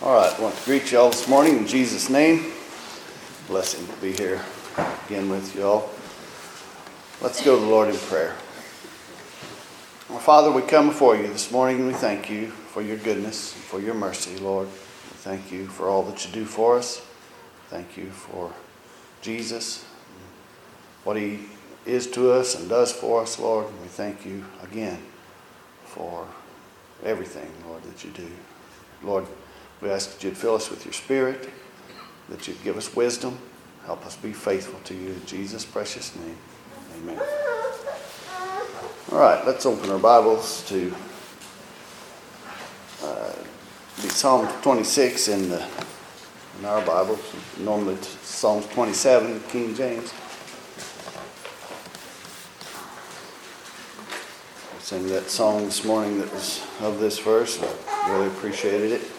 All right, I want to greet you all this morning in Jesus' name. Blessing to be here again with you all. Let's go to the Lord in prayer. Our Father, we come before you this morning and we thank you for your goodness and for your mercy, Lord. We thank you for all that you do for us. Thank you for Jesus, what he is to us and does for us, Lord. And we thank you again for everything, Lord, that you do. Lord, we ask that you'd fill us with your Spirit, that you'd give us wisdom, help us be faithful to you in Jesus' precious name. Amen. All right, let's open our Bibles to Psalm 26 in our Bibles. Normally it's Psalms 27 in King James. I sang that song this morning that was of this verse. I really appreciated it.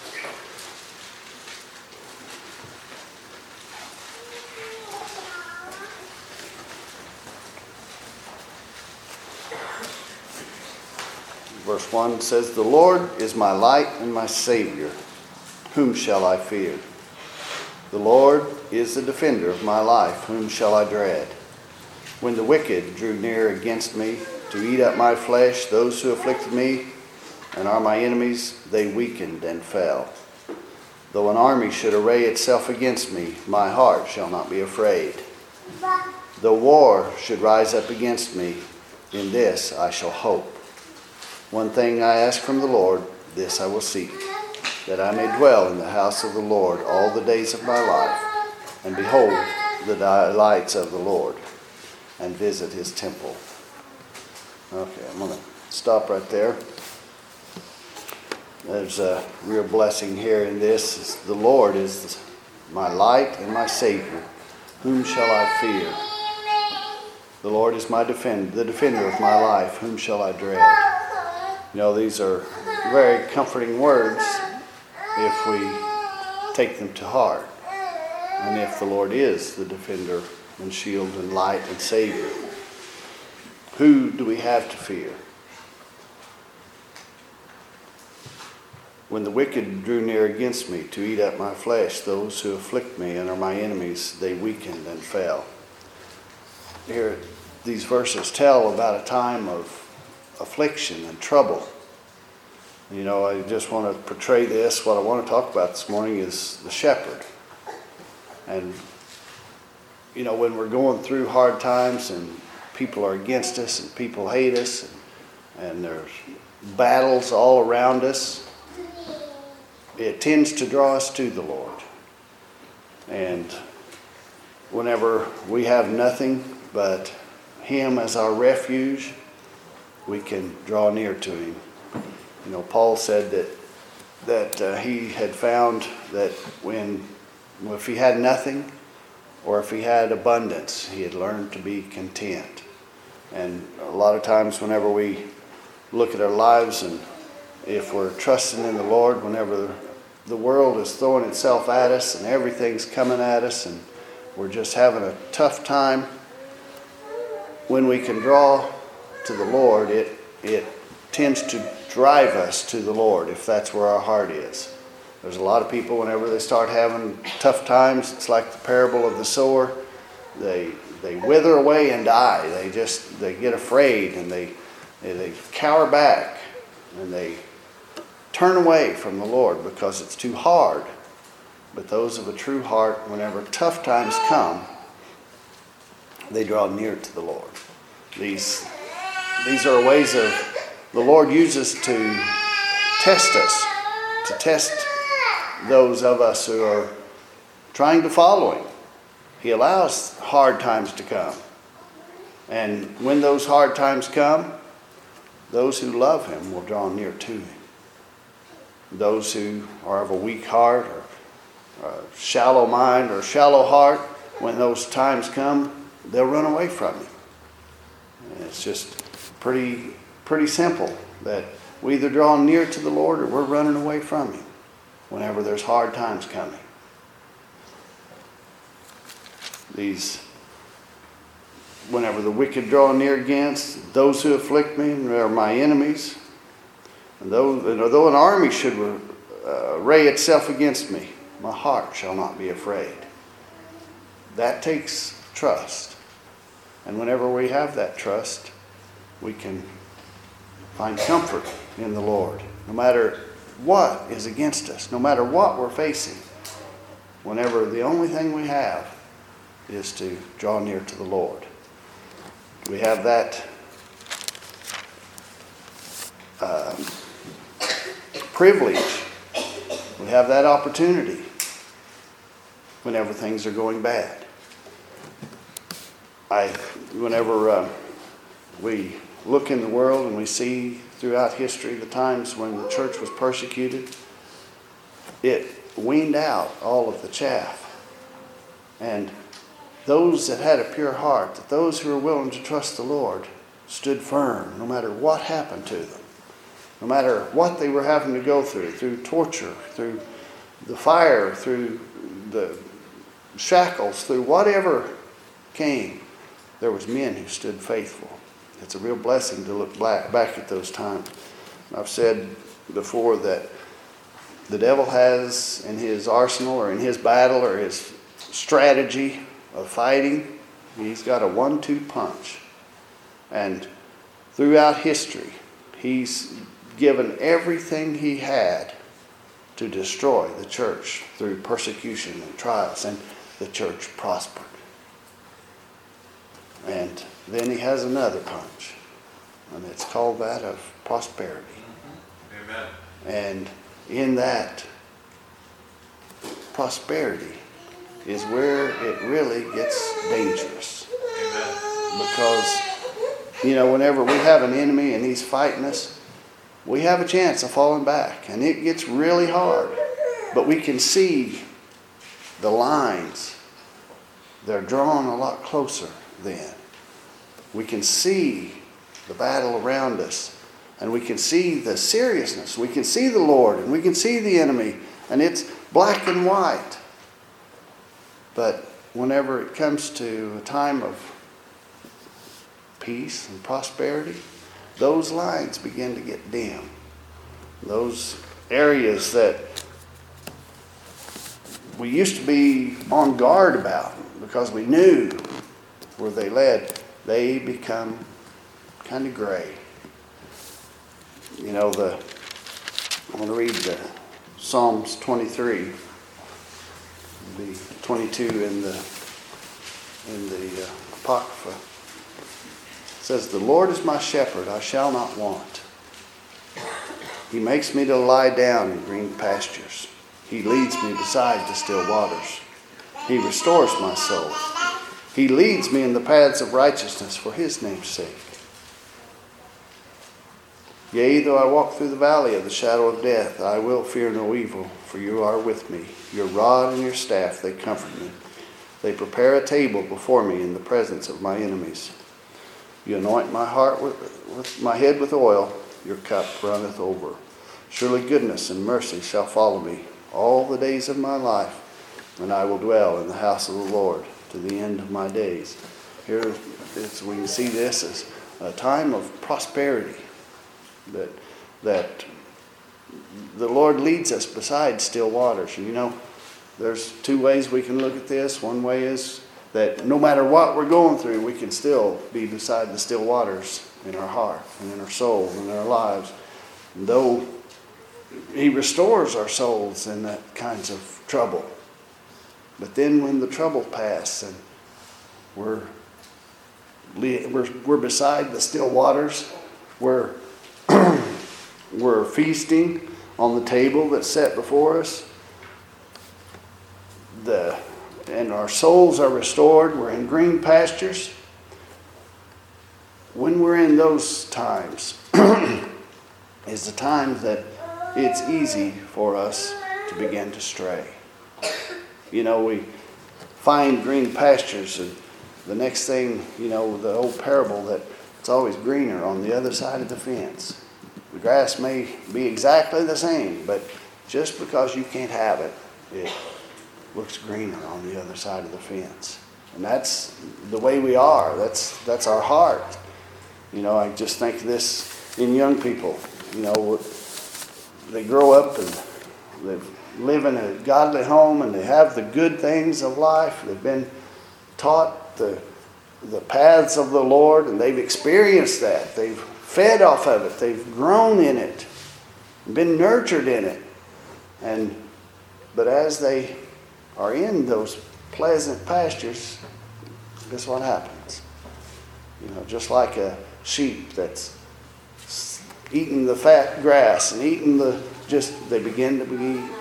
Verse 1 says, "The Lord is my light and my Savior. Whom shall I fear? The Lord is the defender of my life. Whom shall I dread? When the wicked drew near against me to eat up my flesh, those who afflicted me and are my enemies, they weakened and fell. Though an army should array itself against me, my heart shall not be afraid. Though war should rise up against me, in this I shall hope. One thing I ask from the Lord, this I will seek, that I may dwell in the house of the Lord all the days of my life, and behold the delights of the Lord, and visit his temple." Okay, I'm going to stop right there. There's a real blessing here in this. The Lord is my light and my Savior. Whom shall I fear? The Lord is my the defender of my life. Whom shall I dread? You know, these are very comforting words if we take them to heart. And if the Lord is the defender and shield and light and Savior, who do we have to fear? When the wicked drew near against me to eat up my flesh, those who afflict me and are my enemies, they weakened and fell. Here, these verses tell about a time of affliction and trouble. You know, I just want to portray this. What I want to talk about this morning is the shepherd. And, you know, when we're going through hard times and people are against us and people hate us and there's battles all around us, it tends to draw us to the Lord. And whenever we have nothing but him as our refuge, we can draw near to him. You know, Paul said that he had found that if he had nothing or if he had abundance, he had learned to be content. And a lot of times whenever we look at our lives and if we're trusting in the Lord, whenever the world is throwing itself at us and everything's coming at us and we're just having a tough time, when we can draw to the Lord, it tends to drive us to the Lord if that's where our heart is. There's a lot of people, whenever they start having tough times, it's like the parable of the sower. They wither away and die. They get afraid and they cower back and they turn away from the Lord because it's too hard. But those of a true heart, whenever tough times come, they draw near to the Lord. These are ways of the Lord uses to test us, to test those of us who are trying to follow him. He allows hard times to come. And when those hard times come, those who love him will draw near to him. Those who are of a weak heart or a shallow mind or shallow heart, when those times come, they'll run away from him. And it's just pretty simple that we either draw near to the Lord or we're running away from him whenever there's hard times coming. Whenever the wicked draw near against, those who afflict me are my enemies. And though an army should array itself against me, my heart shall not be afraid. That takes trust. And whenever we have that trust, we can find comfort in the Lord. No matter what is against us, no matter what we're facing, whenever the only thing we have is to draw near to the Lord. We have that privilege. We have that opportunity whenever things are going bad. Whenever we look in the world and we see throughout history the times when the church was persecuted, it weaned out all of the chaff. And those that had a pure heart, that those who were willing to trust the Lord, stood firm no matter what happened to them. No matter what they were having to go through torture, through the fire, through the shackles, through whatever came, there was men who stood faithful. It's a real blessing to look back at those times. I've said before that the devil has in his arsenal or in his battle or his strategy of fighting, he's got a 1-2 punch. And throughout history, he's given everything he had to destroy the church through persecution and trials, and the church prospered. And then he has another punch, and it's called that of prosperity. Amen. And in that prosperity is where it really gets dangerous. Amen. Because, whenever we have an enemy and he's fighting us, we have a chance of falling back, and it gets really hard. But we can see the lines. They're drawn a lot closer then. We can see the battle around us, and we can see the seriousness. We can see the Lord, and we can see the enemy, and it's black and white. But whenever it comes to a time of peace and prosperity, those lines begin to get dim. Those areas that we used to be on guard about because we knew where they led, they become kind of gray. I want to read the Psalms 23, the 22 in the Apocrypha. It says, "The Lord is my shepherd, I shall not want. He makes me to lie down in green pastures. He leads me beside the still waters. He restores my soul. He leads me in the paths of righteousness for his name's sake. Yea, though I walk through the valley of the shadow of death, I will fear no evil, for you are with me. Your rod and your staff, they comfort me. They prepare a table before me in the presence of my enemies. You anoint my heart with my head with oil, your cup runneth over. Surely goodness and mercy shall follow me all the days of my life, and I will dwell in the house of the Lord to the end of my days." Here we can see this as a time of prosperity, that the Lord leads us beside still waters. And there's two ways we can look at this. One way is that no matter what we're going through, we can still be beside the still waters in our heart and in our soul and in our lives. And though he restores our souls in that kinds of trouble, but then when the trouble passes and we're beside the still waters, we're feasting on the table that's set before us, and our souls are restored, we're in green pastures. When we're in those times is the time that it's easy for us to begin to stray. We find green pastures, and the next thing, the old parable that it's always greener on the other side of the fence. The grass may be exactly the same, but just because you can't have it, it looks greener on the other side of the fence. And that's the way we are. That's our heart. I just think this in young people. They grow up and They live in a godly home and they have the good things of life. They've been taught the paths of the Lord and they've experienced that. They've fed off of it. They've grown in it, been nurtured in it. But as they are in those pleasant pastures, guess what happens? Just like a sheep that's eating the fat grass and eating they begin to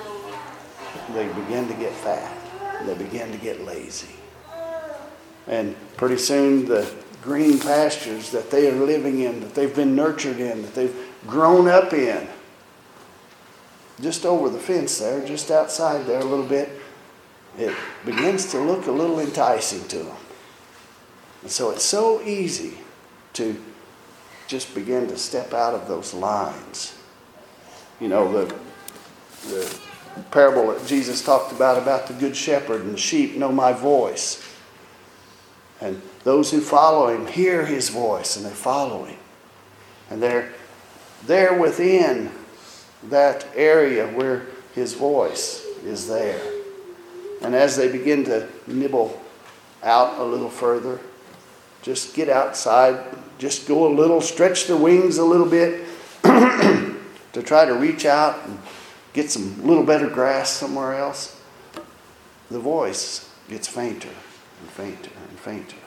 get fat. They begin to get lazy. And pretty soon the green pastures that they are living in, that they've been nurtured in, that they've grown up in, just over the fence there, just outside there a little bit, it begins to look a little enticing to them. And so it's so easy to just begin to step out of those lines. The parable that Jesus talked about the good shepherd and the sheep know my voice. And those who follow him hear his voice and they follow him. And they're within that area where his voice is there. And as they begin to nibble out a little further, just get outside, just go a little, stretch their wings a little bit to try to reach out and get some little better grass somewhere else, the voice gets fainter and fainter and fainter.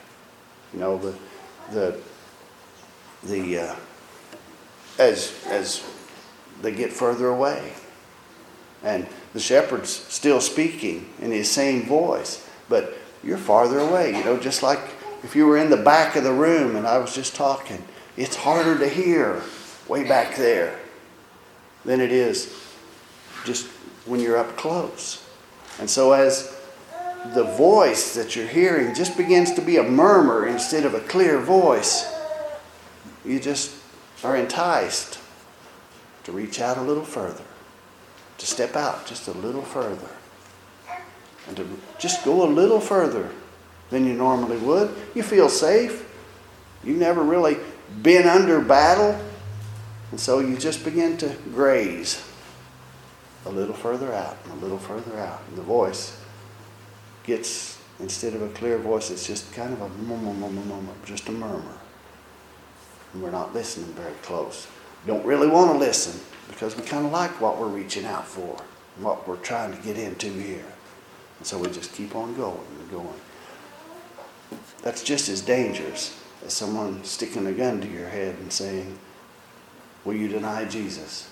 As they get further away. And the shepherd's still speaking in his same voice, but you're farther away. Just like if you were in the back of the room and I was just talking, it's harder to hear way back there than it is just when you're up close. And so as the voice that you're hearing just begins to be a murmur instead of a clear voice, you just are enticed to reach out a little further, to step out just a little further, and to just go a little further than you normally would. You feel safe. You've never really been under battle, and so you just begin to graze a little further out and a little further out. And the voice gets, instead of a clear voice, it's just kind of a murmur, just a murmur. And we're not listening very close. Don't really want to listen because we kind of like what we're reaching out for and what we're trying to get into here. And so we just keep on going and going. That's just as dangerous as someone sticking a gun to your head and saying, will you deny Jesus?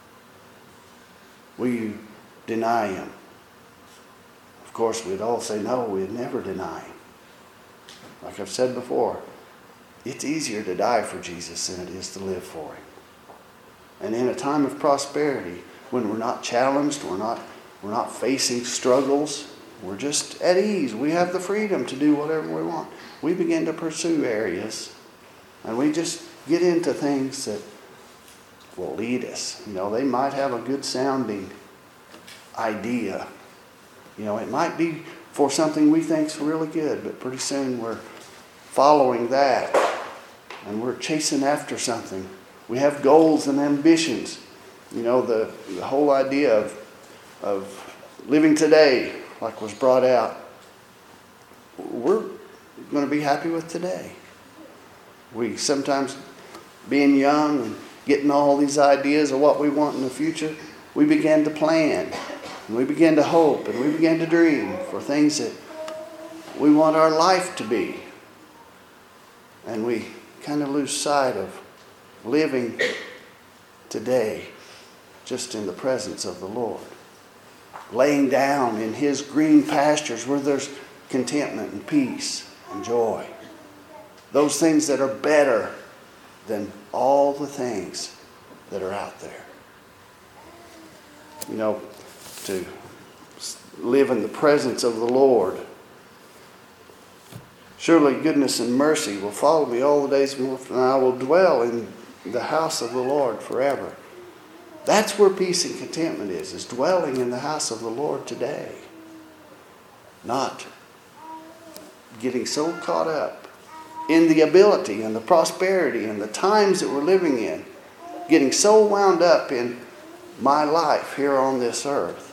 Will you deny him? Of course, we'd all say no, we'd never deny him. Like I've said before, it's easier to die for Jesus than it is to live for him. And in a time of prosperity, when we're not challenged, we're not facing struggles, we're just at ease. We have the freedom to do whatever we want. We begin to pursue areas, and we just get into things that will lead us. They might have a good sounding idea. It might be for something we think's really good, but pretty soon we're following that, and we're chasing after something. We have goals and ambitions. The whole idea of living today, like was brought out, we're going to be happy with today. We sometimes, being young and getting all these ideas of what we want in the future, we begin to plan, and we begin to hope, and we begin to dream for things that we want our life to be. And we kind of lose sight of living today just in the presence of the Lord. Laying down in his green pastures where there's contentment and peace and joy. Those things that are better than all the things that are out there. To live in the presence of the Lord. Surely goodness and mercy will follow me all the days of my life, and I will dwell in the house of the Lord forever. That's where peace and contentment is dwelling in the house of the Lord today. Not getting so caught up in the ability and the prosperity and the times that we're living in. Getting so wound up in my life here on this earth.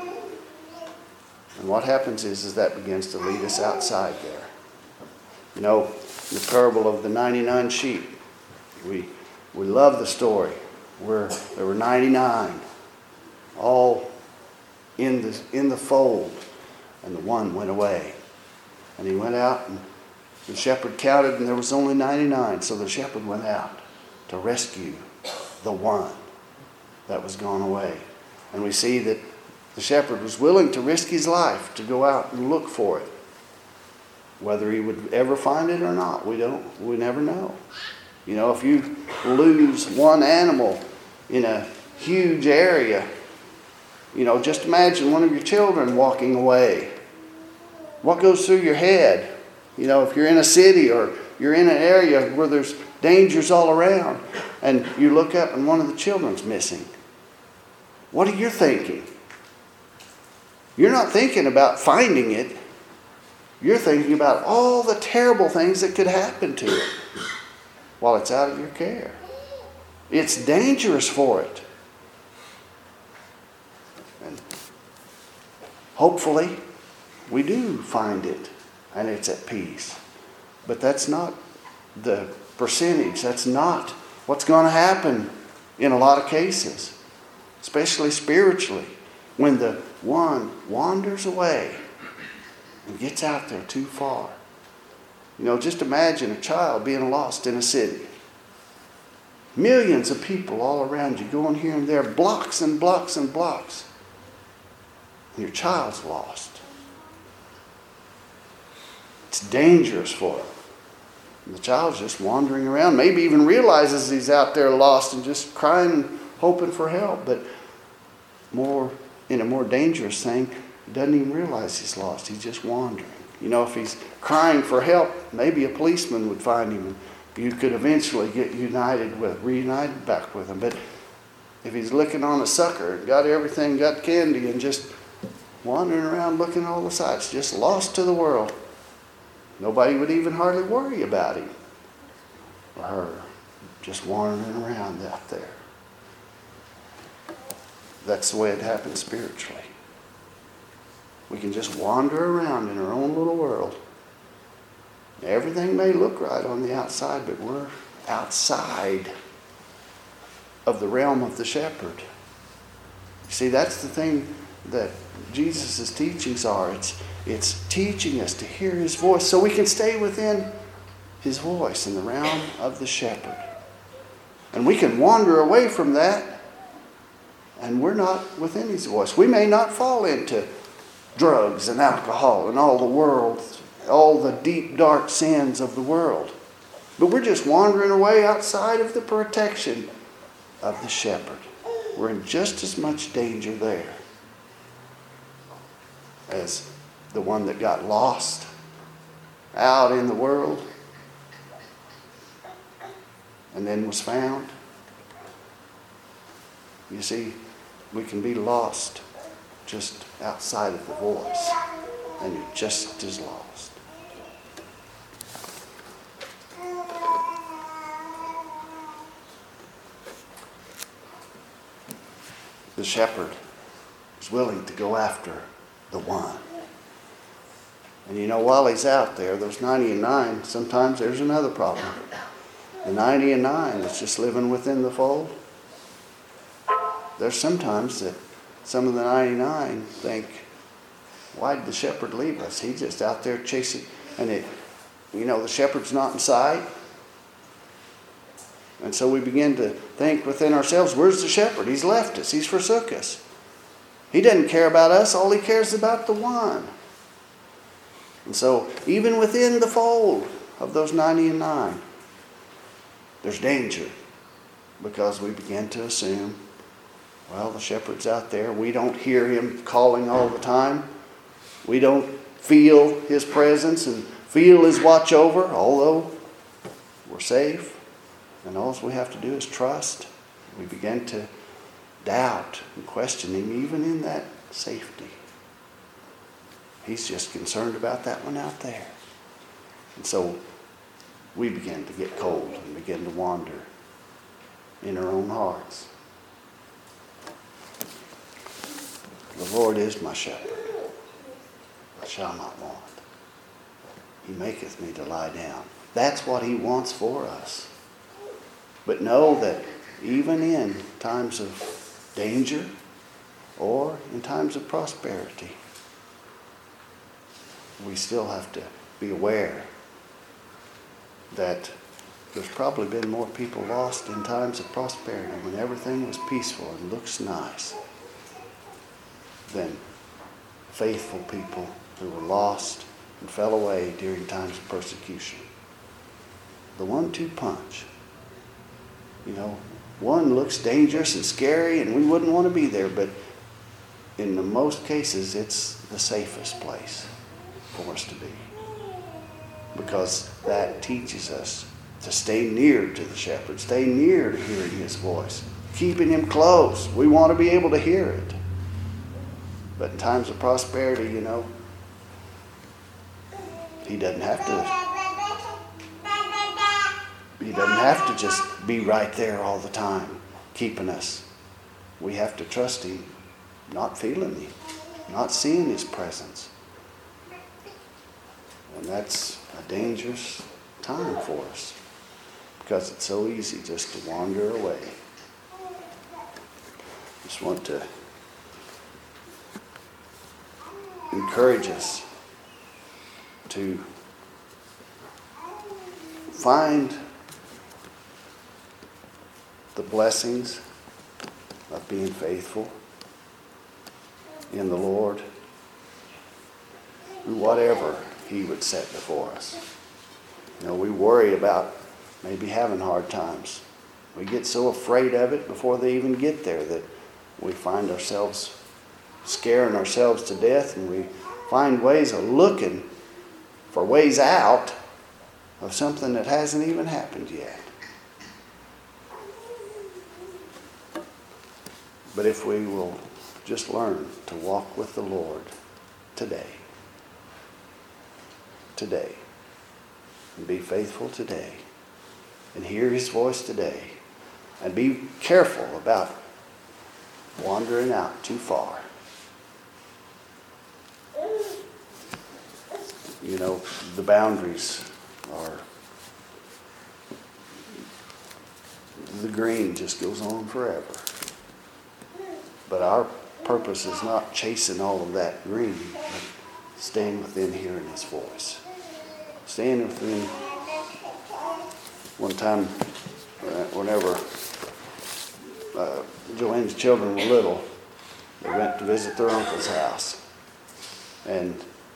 And what happens is that begins to lead us outside there. You know, the parable of the 99 sheep. We love the story where there were 99 all in the fold, and the one went away. And he went out, and the shepherd counted, and there was only 99. So the shepherd went out to rescue the one that was gone away. And we see that the shepherd was willing to risk his life to go out and look for it. Whether he would ever find it or not, we never know. You know, if you lose one animal in a huge area, you know, just imagine one of your children walking away. What goes through your head? You know, if you're in a city or you're in an area where there's dangers all around and you look up and one of the children's missing. What are you thinking? You're not thinking about finding it. You're thinking about all the terrible things that could happen to it while it's out of your care. It's dangerous for it. And hopefully we do find it and it's at peace. But that's not the percentage. That's not what's going to happen in a lot of cases, especially spiritually, when the one wanders away and gets out there too far. You know, just imagine a child being lost in a city. Millions of people all around you going here and there, blocks and blocks and blocks. And your child's lost. It's dangerous for them. And the child's just wandering around, maybe even realizes he's out there lost and just crying and hoping for help. But in a more dangerous thing, he doesn't even realize he's lost. He's just wandering. You know, if he's crying for help, maybe a policeman would find him and you could eventually get reunited back with him. But if he's licking on a sucker and got everything, got candy and just wandering around looking at all the sights, just lost to the world, nobody would even hardly worry about him or her, just wandering around out there. That's the way it happens spiritually. We can just wander around in our own little world. Everything may look right on the outside, but we're outside of the realm of the shepherd. See, that's the thing that Jesus' teachings are. It's teaching us to hear his voice so we can stay within his voice in the realm of the shepherd. And we can wander away from that, and we're not within his voice. We may not fall into drugs and alcohol and all the world, all the deep, dark sins of the world. But we're just wandering away outside of the protection of the shepherd. We're in just as much danger there as the one that got lost out in the world and then was found. You see, we can be lost just outside of the voice, and you're just as lost. The shepherd is willing to go after the one. And you know, while he's out there, those 99, sometimes there's another problem. The 99 that's just living within the fold. There's sometimes that some of the 99 think, why did the shepherd leave us? He's just out there chasing. And the shepherd's not in sight. And so we begin to think within ourselves, where's the shepherd? He's left us. He's forsook us. He doesn't care about us. All he cares about the one. And so even within the fold of those 99, there's danger. Because we begin to assume, well, the shepherd's out there. We don't hear him calling all the time. We don't feel his presence and feel his watch over, although we're safe. And all we have to do is trust. We begin to doubt and question him even in that safety. He's just concerned about that one out there. And so we begin to get cold and begin to wander in our own hearts. The Lord is my shepherd. I shall not want. He maketh me to lie down. That's what He wants for us. But know that even in times of danger or in times of prosperity, we still have to be aware that there's probably been more people lost in times of prosperity when everything was peaceful and looks nice than faithful people who were lost and fell away during times of persecution. The 1-2 punch. One looks dangerous and scary and we wouldn't want to be there, but in the most cases it's the safest place for us to be. Because that teaches us to stay near to the shepherd, stay near to hearing His voice, keeping Him close. We want to be able to hear it. But in times of prosperity, He doesn't have to just be right there all the time, keeping us. We have to trust Him, not feeling Him, not seeing His presence. And that's a dangerous time for us because it's so easy just to wander away. Just want to encourage us to find the blessings of being faithful in the Lord through whatever He would set before us. We worry about maybe having hard times. We get so afraid of it before they even get there that we find ourselves scaring ourselves to death, and we find ways of looking for ways out of something that hasn't even happened yet. But if we will just learn to walk with the Lord today, and be faithful today, and hear His voice today, and be careful about wandering out too far. The boundaries are, the green just goes on forever. But our purpose is not chasing all of that green, but staying within hearing His voice. Staying within. One time, whenever Joanne's children were little, they went to visit their uncle's house. And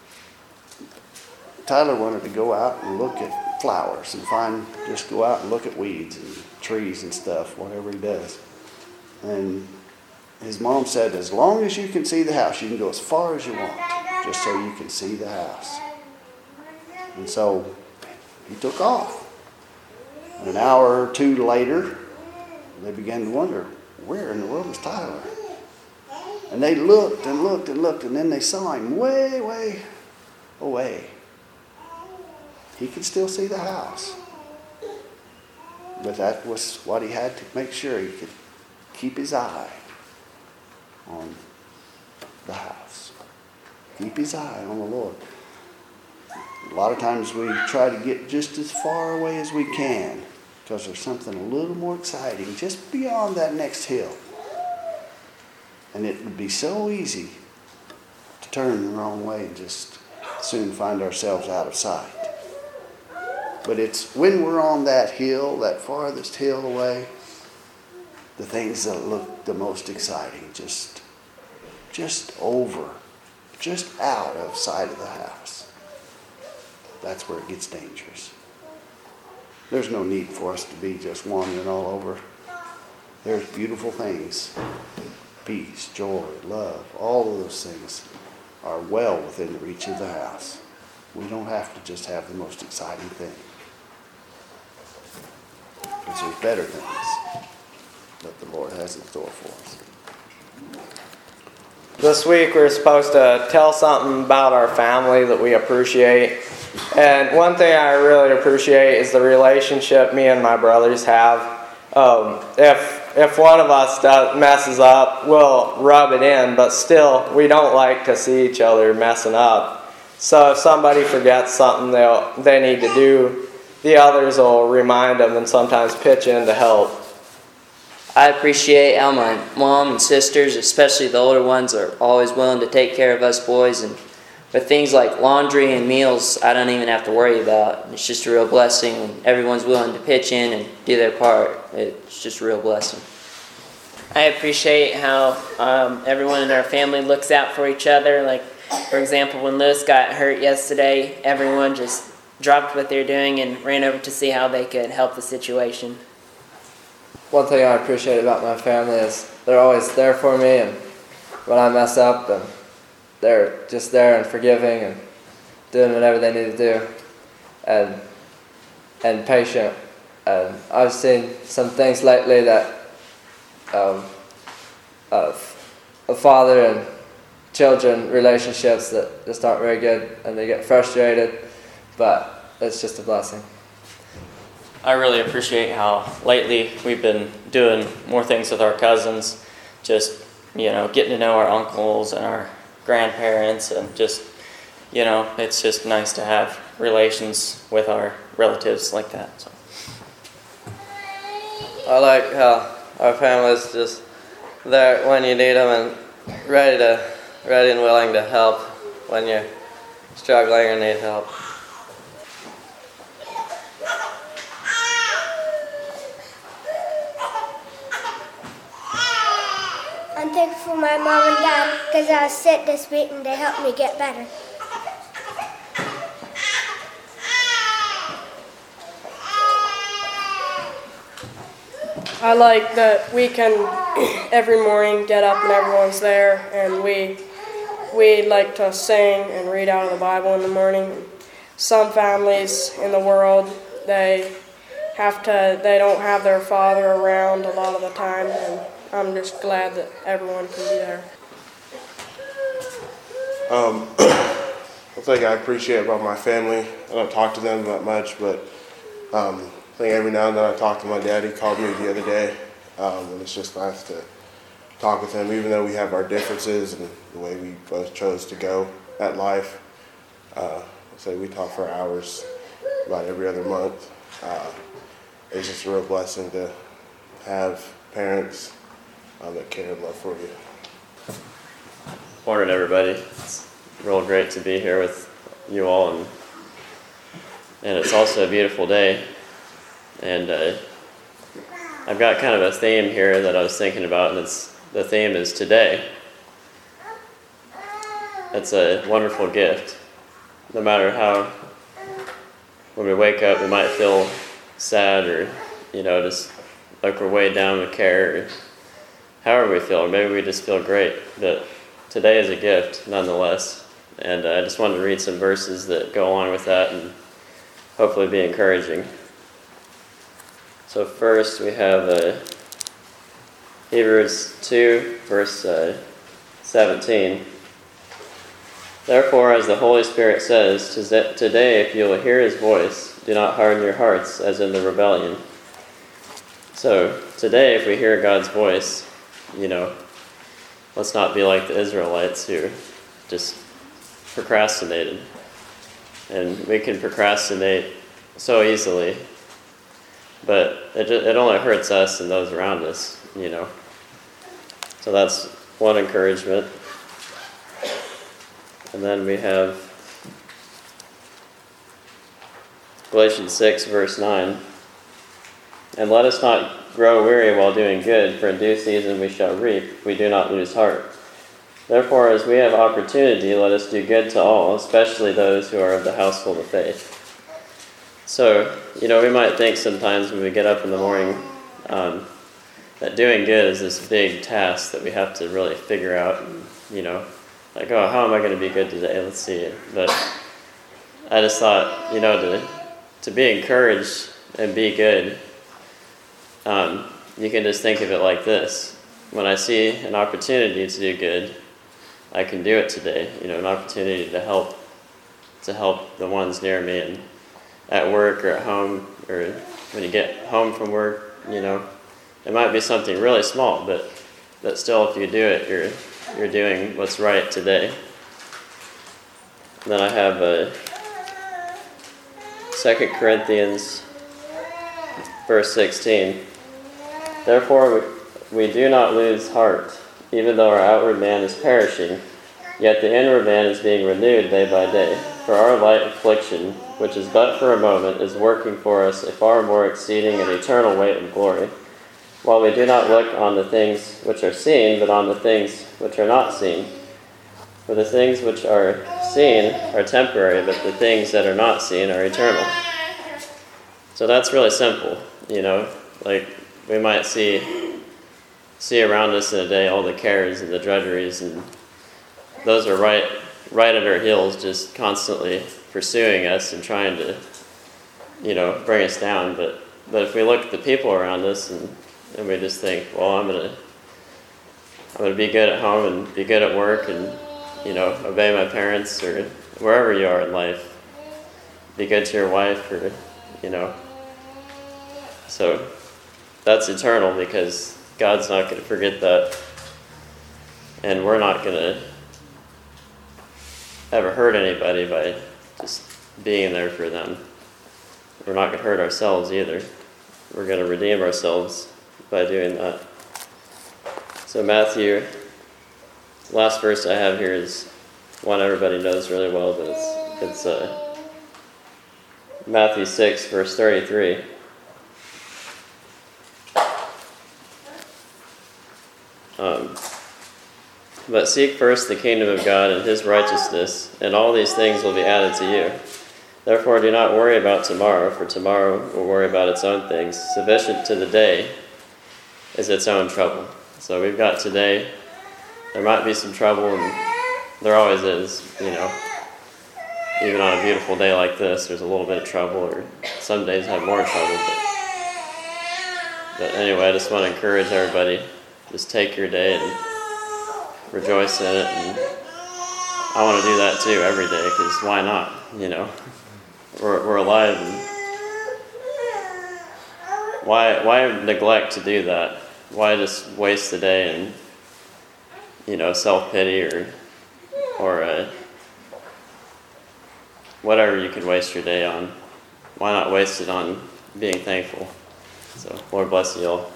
Tyler wanted to go out and look at flowers and just go out and look at weeds and trees and stuff, whatever he does. And his mom said, as long as you can see the house, you can go as far as you want, just so you can see the house. And so he took off. And an hour or two later, they began to wonder, where in the world is Tyler? And they looked and looked and looked, and then they saw him way, way away. He could still see the house. But that was what he had to make sure he could keep his eye on the house. Keep his eye on the Lord. A lot of times we try to get just as far away as we can because there's something a little more exciting just beyond that next hill. And it would be so easy to turn the wrong way and just soon find ourselves out of sight. But it's when we're on that hill, that farthest hill away, the things that look the most exciting, just out of sight of the house. That's where it gets dangerous. There's no need for us to be just wandering all over. There's beautiful things. Peace, joy, love, all of those things are well within the reach of the house. We don't have to just have the most exciting thing. Because there's better things that the Lord has in store for us. This week we're supposed to tell something about our family that we appreciate. And one thing I really appreciate is the relationship me and my brothers have. If if one of us messes up, we'll rub it in, but still, we don't like to see each other messing up. So if somebody forgets something they need to do, the others will remind them and sometimes pitch in to help. I appreciate how my mom and sisters, especially the older ones, are always willing to take care of us boys. And with things like laundry and meals, I don't even have to worry about. It's just a real blessing when everyone's willing to pitch in and do their part. It's just a real blessing. I appreciate how everyone in our family looks out for each other. Like, for example, when Lewis got hurt yesterday, everyone just dropped what they're doing and ran over to see how they could help the situation. One thing I appreciate about my family is they're always there for me, and when I mess up, and they're just there and forgiving and doing whatever they need to do, and patient. And I've seen some things lately that of father and children relationships that just aren't very good, and they get frustrated, but it's just a blessing. I really appreciate how lately we've been doing more things with our cousins, just, getting to know our uncles and our grandparents, and just, it's just nice to have relations with our relatives like that. So. I like how our family's just there when you need them and ready and willing to help when you're struggling or need help. I'm thankful for my mom and dad because I was sick this week and they helped me get better. I like that we can every morning get up and everyone's there, and we like to sing and read out of the Bible in the morning. Some families in the world, they don't have their father around a lot of the time, and I'm just glad that everyone can be there. One thing I appreciate about my family, I don't talk to them that much, but I think every now and then I talk to my dad. He called me the other day, and it's just nice to talk with him, even though we have our differences and the way we both chose to go at life. So we talk for hours about every other month. It's just a real blessing to have parents that care and love for you. Morning, everybody. It's real great to be here with you all, and it's also a beautiful day. And I've got kind of a theme here that I was thinking about, and the theme is today. It's a wonderful gift. No matter how, when we wake up, we might feel sad or, just like we're weighed down with care, or however we feel, or maybe we just feel great. But today is a gift, nonetheless. And I just wanted to read some verses that go along with that and hopefully be encouraging. So first we have Hebrews 2, verse 17. Therefore, as the Holy Spirit says, today if you will hear his voice, do not harden your hearts as in the rebellion. So today if we hear God's voice, let's not be like the Israelites who just procrastinated. And we can procrastinate so easily, but it only hurts us and those around us, So that's one encouragement. And then we have Galatians 6, verse 9. And let us not grow weary while doing good, for in due season we shall reap, if we do not lose heart. Therefore, as we have opportunity, let us do good to all, especially those who are of the household of faith. So, we might think sometimes when we get up in the morning that doing good is this big task that we have to really figure out, and, like, oh, how am I going to be good today? Let's see. But I just thought, to be encouraged and be good, you can just think of it like this. When I see an opportunity to do good, I can do it today. An opportunity to help the ones near me, and at work or at home, or when you get home from work, It might be something really small, but still, if you do it, you're doing what's right today. And then I have 2 Corinthians verse 16. Therefore we do not lose heart, even though our outward man is perishing, yet the inward man is being renewed day by day. For our light affliction, which is but for a moment, is working for us a far more exceeding and eternal weight of glory. While we do not look on the things which are seen, but on the things which are not seen. For the things which are seen are temporary, but the things that are not seen are eternal. So that's really simple, like we might see around us in a day all the cares and the drudgeries, and those are right at our heels, just constantly pursuing us and trying to, bring us down. But if we look at the people around us and we just think, well, I'm gonna be good at home and be good at work and obey my parents, or wherever you are in life, be good to your wife, or so that's eternal, because God's not going to forget that, and we're not going to ever hurt anybody by just being there for them. We're not going to hurt ourselves either. We're going to redeem ourselves by doing that. So Matthew, last verse I have here is one everybody knows really well, but it's Matthew 6, verse 33. But seek first the kingdom of God and his righteousness, and all these things will be added to you. Therefore do not worry about tomorrow, for tomorrow will worry about its own things. Sufficient to the day is its own trouble. So we've got today. There might be some trouble, and there always is, Even on a beautiful day like this, there's a little bit of trouble, or some days have more trouble. But anyway, I just want to encourage everybody, just take your day and rejoice in it. And I want to do that too every day, because why not? We're alive, and why neglect to do that? Why just waste the day in self-pity or whatever you could waste your day on? Why not waste it on being thankful? So Lord bless you all.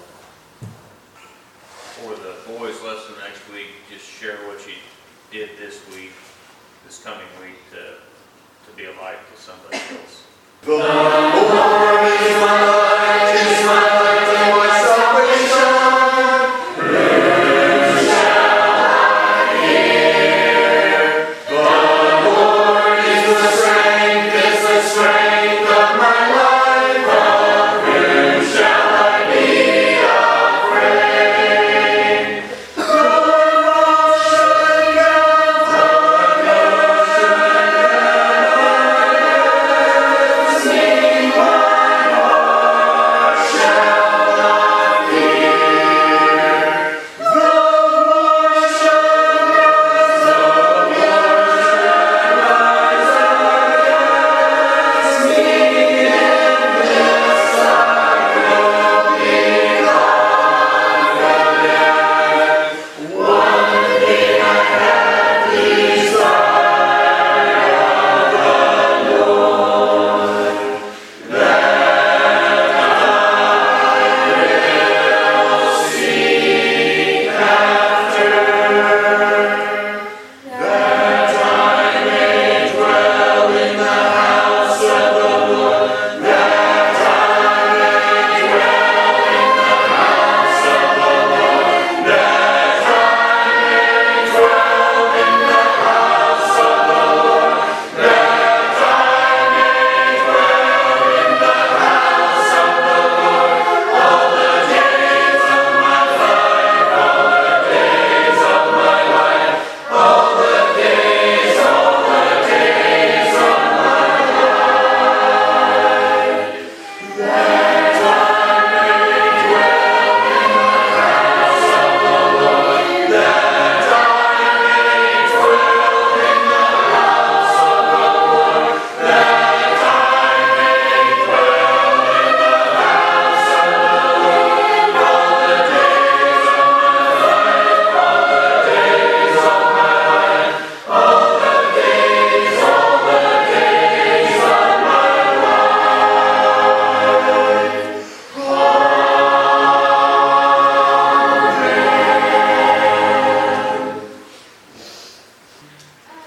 For the boys' lesson next week, just share what you did this coming week, to be a light to somebody else. The Lord is my light, is my light and my salvation. Whom shall I fear? The Lord is the strength of my life. Of whom shall I be afraid? Sing my heart.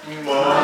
One